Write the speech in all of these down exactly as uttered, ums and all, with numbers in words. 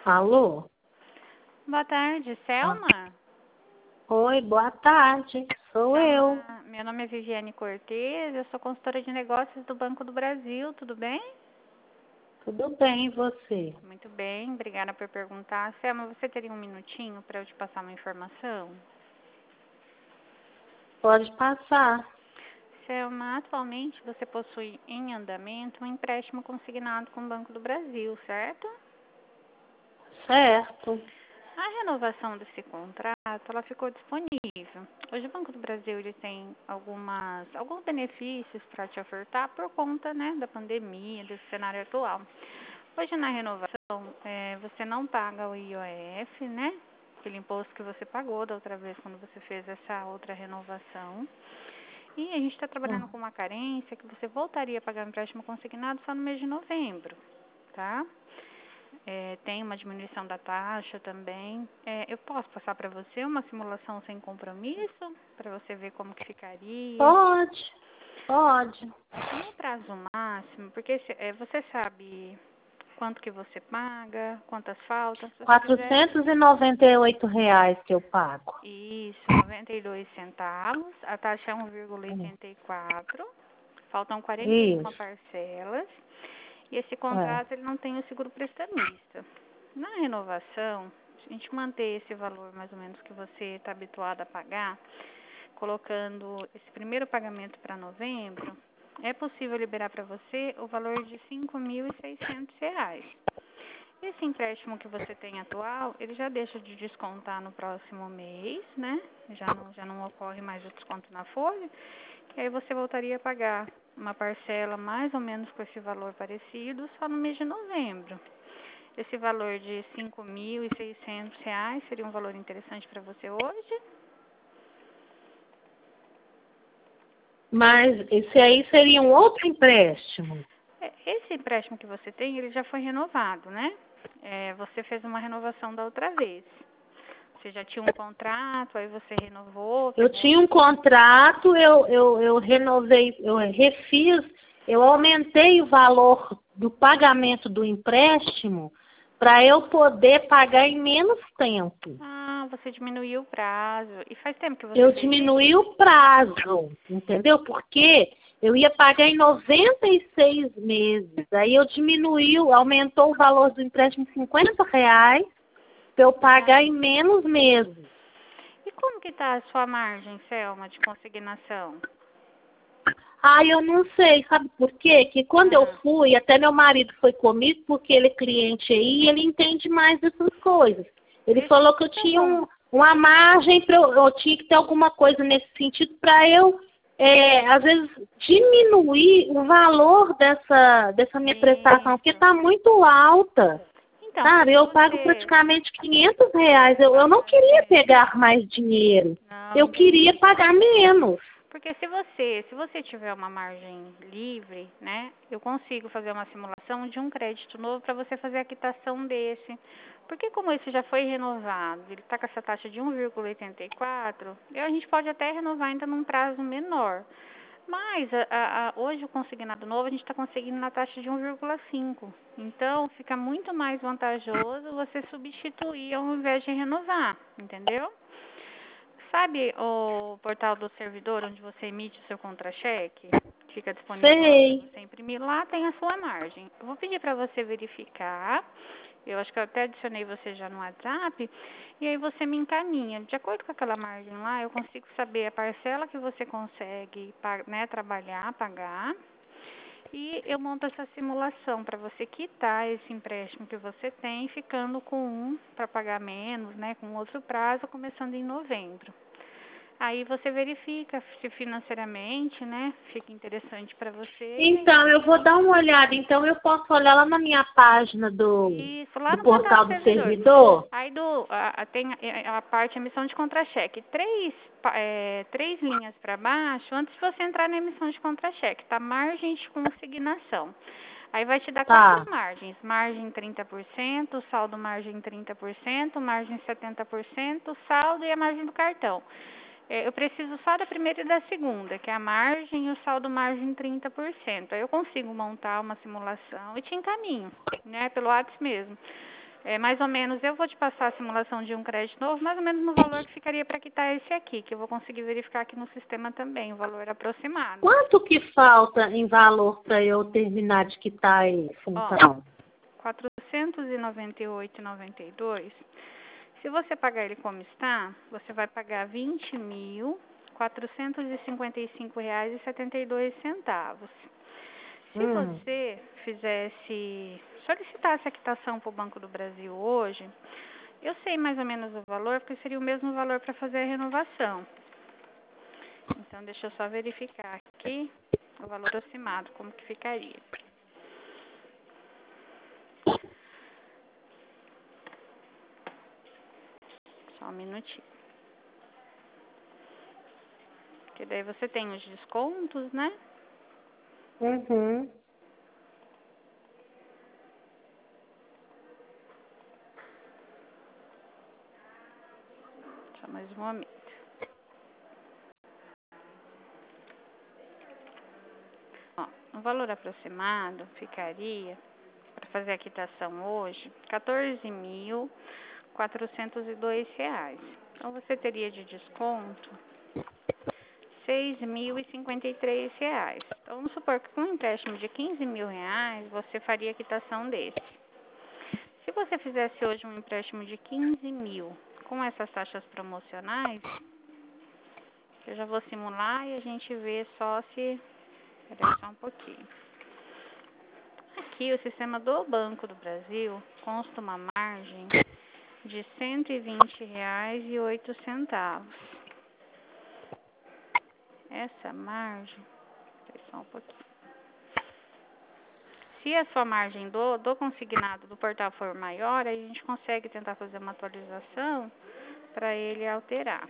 Alô? Boa tarde, Ah, Selma? oi, boa tarde. Sou eu. Selma, meu nome é Viviane Cortez, eu sou consultora de negócios do Banco do Brasil, tudo bem? Tudo bem, e você? Muito bem, obrigada por perguntar. Selma, você teria um minutinho para eu te passar uma informação? Pode passar. Selma, atualmente você possui em andamento um empréstimo consignado com o Banco do Brasil, certo? Certo. A renovação desse contrato, ela ficou disponível. Hoje o Banco do Brasil ele tem algumas, alguns benefícios para te ofertar por conta, né, da pandemia, desse cenário atual. Hoje na renovação, é, você não paga o I O F, né, aquele imposto que você pagou da outra vez quando você fez essa outra renovação. E a gente está trabalhando Hum. com uma carência que você voltaria a pagar o empréstimo consignado só no mês de novembro, tá? É, tem uma diminuição da taxa também. É, eu posso passar para você uma simulação sem compromisso, para você ver como que ficaria. Pode, pode. No prazo máximo, porque se- é, você sabe quanto que você paga, quantas faltam, se você quiser. Quatrocentos e noventa e oito reais que eu pago. Isso, noventa e dois centavos, a taxa é um vírgula Hum. oitenta e quatro, faltam quarenta e uma Isso. parcelas, e esse É. contrato ele não tem o seguro prestamista. Na renovação, se a gente manter esse valor mais ou menos que você está habituado a pagar, colocando esse primeiro pagamento para novembro, é possível liberar para você o valor de cinco mil e seiscentos reais. Esse empréstimo que você tem atual, ele já deixa de descontar no próximo mês, né? Já não, já não ocorre mais o desconto na folha. E aí você voltaria a pagar uma parcela mais ou menos com esse valor parecido só no mês de novembro. Esse valor de cinco mil e seiscentos reais seria um valor interessante para você hoje? Mas esse aí seria um outro empréstimo. É, esse empréstimo que você tem, ele já foi renovado, né? É, você fez uma renovação da outra vez. Você já tinha um contrato, aí você renovou, Eu pegou. tinha um contrato, eu, eu, eu renovei, eu refiz, eu aumentei o valor do pagamento do empréstimo para eu poder pagar em menos tempo. Ah, você diminuiu o prazo. E faz tempo que você Eu fez isso? diminuí o prazo, entendeu? Porque eu ia pagar em noventa e seis meses. Aí eu diminuí, aumentou o valor do empréstimo em cinquenta reais para eu pagar Ah. em menos meses. E como que tá a sua margem, Selma, de consignação? Ah, eu não sei, sabe por quê? Que quando eu Ah, fui, até meu marido foi comigo, porque ele é cliente aí e ele entende mais dessas coisas. Ele deixa falou que eu eu tinha com... um, uma margem, pra eu, eu tinha que ter alguma coisa nesse sentido para eu, é, às vezes, diminuir o valor dessa, dessa minha prestação, porque Isso. está muito alta. Então, se Sabe, eu pago você... praticamente quinhentos reais. Eu, eu não queria Bastante. pegar mais dinheiro. Não, Eu queria entendi. pagar menos. Porque se você, se você tiver uma margem livre, né, eu consigo fazer uma simulação de um crédito novo para você fazer a quitação desse. Porque como esse já foi renovado, ele está com essa taxa de um vírgula oitenta e quatro, e a gente pode até renovar ainda num prazo menor. Mas a, a, a, hoje o consignado novo a gente está conseguindo na taxa de um vírgula cinco. Então fica muito mais vantajoso você substituir ao invés de renovar, entendeu? Sabe o portal do servidor onde você emite o seu contra-cheque? Fica disponível lá para Sei. você imprimir. Lá tem a sua margem. Eu vou pedir para você verificar. Eu acho que eu até adicionei você já no WhatsApp. E aí você me encaminha. De acordo com aquela margem lá, eu consigo saber a parcela que você consegue, né, trabalhar, pagar. E eu monto essa simulação para você quitar esse empréstimo que você tem, ficando com um para pagar menos, né, com outro prazo, começando em novembro. Aí você verifica se financeiramente, né, fica interessante para você. E aí, Então, eu vou dar uma olhada. Então, eu posso olhar lá na minha página do, isso, lá do no portal portal do do servidor. servidor. Aí do, a, a- tem a, a parte emissão de contra-cheque. Três, pa- é, três linhas para baixo, antes de você entrar na emissão de contra-cheque, tá? Margem de consignação. Aí vai te dar quatro Tá, margens. Margem trinta por cento, saldo margem trinta por cento, margem setenta por cento, saldo e a margem do cartão. É, eu preciso só da primeira e da segunda, que é a margem e o saldo margem trinta por cento. Aí eu consigo montar uma simulação e te encaminho, né, pelo WhatsApp mesmo. É, mais ou menos, eu vou te passar a simulação de um crédito novo, mais ou menos no valor que ficaria para quitar esse aqui, que eu vou conseguir verificar aqui no sistema também, o valor aproximado. Quanto que falta em valor para eu terminar de quitar esse, então? quatrocentos e noventa e oito reais e noventa e dois centavos. Se você pagar ele como está, você vai pagar vinte mil quatrocentos e cinquenta e cinco reais e setenta e dois centavos. Se Hum. você fizesse, solicitasse a quitação para o Banco do Brasil hoje, eu sei mais ou menos o valor, porque seria o mesmo valor para fazer a renovação. Então, deixa eu só verificar aqui o valor aproximado, como que ficaria. Só um minutinho. Porque daí você tem os descontos, né? Uhum. Só mais um momento. Ó, o valor aproximado ficaria, para fazer a quitação hoje, quatorze mil quatrocentos e dois reais. Então, você teria de desconto seis mil e cinquenta e três reais. Então, vamos supor que com um empréstimo de quinze mil reais, você faria a quitação desse. Se você fizesse hoje um empréstimo de quinze mil com essas taxas promocionais, eu já vou simular e a gente vê só se... Espera só um pouquinho. Aqui, o sistema do Banco do Brasil consta uma margem de cento e vinte reais e oito centavos. Essa margem... Espera só um pouquinho. Se a sua margem do, do consignado do portal for maior, aí a gente consegue tentar fazer uma atualização para ele alterar.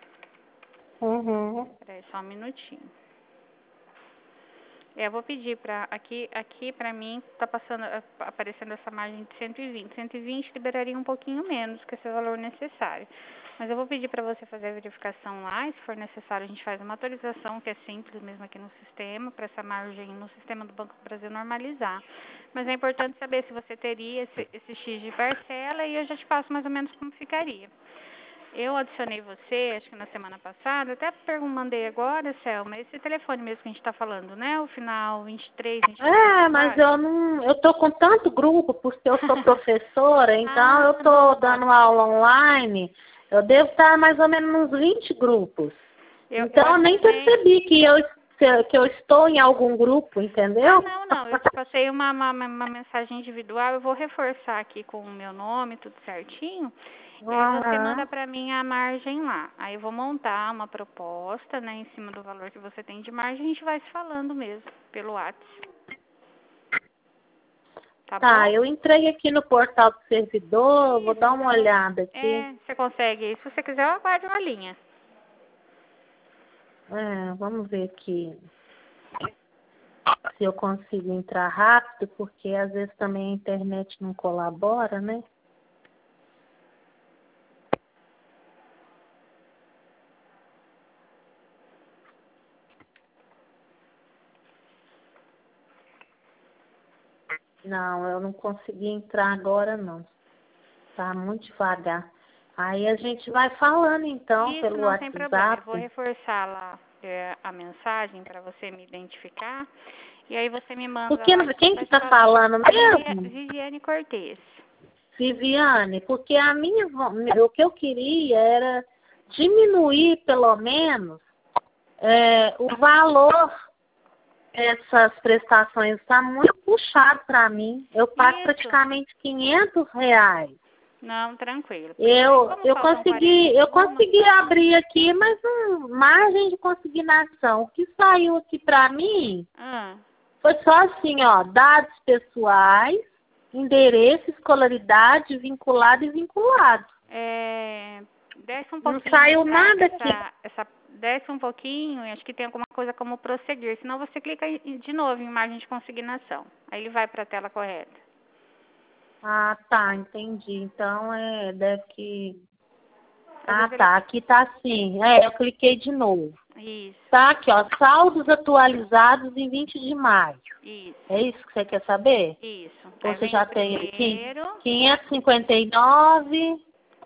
Uhum. Espera aí só um minutinho. É, eu vou pedir para aqui, aqui para mim tá passando, aparecendo essa margem de cento e vinte. cento e vinte liberaria um pouquinho menos que esse valor necessário. Mas eu vou pedir para você fazer a verificação lá, e se for necessário a gente faz uma atualização, que é simples mesmo aqui no sistema, para essa margem no sistema do Banco do Brasil normalizar. Mas é importante saber se você teria esse, esse X de parcela e eu já te passo mais ou menos como ficaria. Eu adicionei você, acho que na semana passada, até mandei agora, Selma, esse telefone mesmo que a gente está falando, né? O final vinte e três, vinte e três. É, mas eu não, eu tô com tanto grupo, porque eu sou professora, então Ah, eu tô não, dando aula online, eu devo estar mais ou menos nos vinte grupos. eu, Então eu eu nem adicionei... percebi que eu, que eu estou em algum grupo, entendeu? Ah, não, não, eu te passei uma, uma, uma mensagem individual, eu vou reforçar aqui com o meu nome, tudo certinho. E aí você manda Uhum. para mim a margem lá. Aí eu vou montar uma proposta, né, em cima do valor que você tem de margem, a gente vai se falando mesmo, pelo WhatsApp. Tá, Tá, bom? eu entrei aqui no portal do servidor, vou Isso, dar você uma cons- olhada aqui. É, você consegue. Se você quiser, eu aguardo uma linha. É, vamos ver aqui se eu consigo entrar rápido, porque às vezes também a internet não colabora, né? Não, eu não consegui entrar agora não. Tá muito devagar. Aí a gente vai falando então Isso, pelo não tem problema. Eu vou WhatsApp. reforçar lá é, a mensagem para você me identificar. E aí você me manda Porque lá, a gente quem que vai se tá falando. falando Vivi- mesmo? Viviane Cortez. Viviane, porque a minha, vo- o que eu queria era diminuir pelo menos é, o valor dessas prestações. Está muito puxado para mim. Eu pago Isso. praticamente quinhentos reais. Não, tranquilo. Porque daí, Eu, como eu faltam quarenta consegui, e eu uma, consegui abrir aqui, mas um margem de consignação. O que saiu aqui para mim ah, foi só assim, ó, dados pessoais, endereço, escolaridade, vinculado e vinculado. é, desce um Não pouquinho saiu essa, nada aqui. essa, essa, desce um pouquinho e acho que tem alguma coisa como prosseguir. Senão você clica em- de novo em margem de consignação. Aí ele vai para a tela correta. Ah, tá, entendi. Então, é, deve que... Às Ah, vezes ele tá, aqui tá assim. É, eu cliquei de novo. Isso. Tá aqui, ó, saldos atualizados em vinte de maio. Isso. É isso que você quer saber? Isso. Ou Aí você vem já o tem aqui? primeiro. quinhentos e cinquenta e nove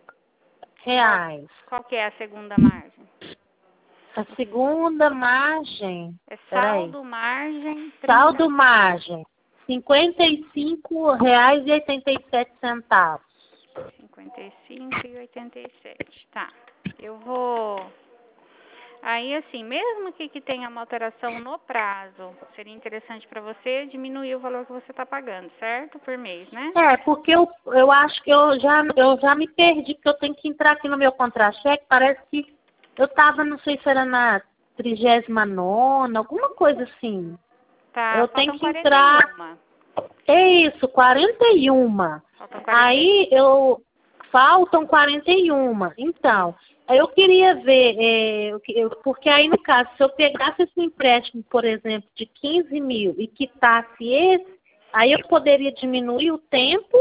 reais. Qual que é a segunda margem? A segunda margem, É peraí, saldo, margem, saldo trinta. margem, cinquenta e cinco reais e oitenta e sete centavos. cinquenta e cinco e oitenta e sete. Tá. Eu vou... Aí, assim, mesmo que, que tenha uma alteração no prazo, seria interessante para você diminuir o valor que você está pagando, certo? Por mês, né? É, porque eu, eu acho que eu já, eu já me perdi, porque eu tenho que entrar aqui no meu contra-cheque, parece que eu estava, não sei se era na trigésima nona, alguma coisa assim. Tá, Eu tenho faltam que quarenta entrar, e um. é isso, quarenta e um. Faltam quarenta e um. Aí eu, faltam quarenta e um. Então, aí eu queria ver, é, eu que- eu- porque aí no caso, se eu pegasse esse empréstimo, por exemplo, de quinze mil e quitasse esse, aí eu poderia diminuir o tempo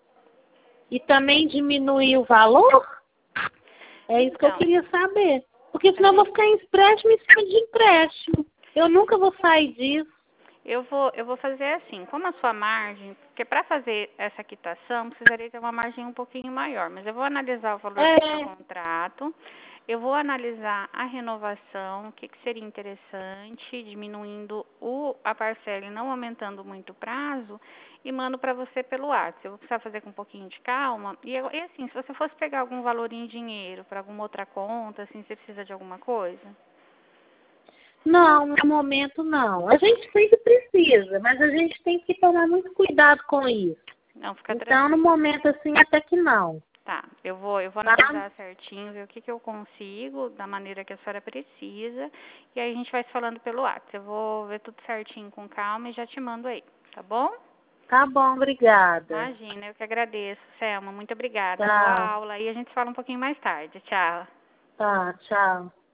e também diminuir o valor? É isso que eu Então, queria saber. Porque a senão eu vou gente, ficar em empréstimo em cima de empréstimo. Eu nunca vou sair disso. eu vou, eu vou fazer assim, como a sua margem, porque para fazer essa quitação precisaria ter uma margem um pouquinho maior, mas eu vou analisar o valor do seu É, contrato, eu vou analisar a renovação, o que, que seria interessante, diminuindo o, a parcela e não aumentando muito o prazo, e mando para você pelo WhatsApp. Eu vou precisar fazer com um pouquinho de calma. E, eu- e assim, se você fosse pegar algum valor em dinheiro para alguma outra conta, assim, você precisa de alguma coisa? não, no momento não. A gente sempre precisa, mas a gente tem que tomar muito cuidado com isso. Não, fica Então, no tranquilo. momento assim, até que não. Tá, eu vou, eu vou Tá? analisar certinho, ver o que, que eu consigo, da maneira que a senhora precisa, e aí a gente vai se falando pelo WhatsApp. Eu vou ver tudo certinho com calma e já te mando aí, tá bom? Tá bom, obrigada. Imagina, eu que agradeço, Selma. Muito obrigada. Boa Tchau. aula. E a gente se fala um pouquinho mais tarde. Tchau. Tá, tchau.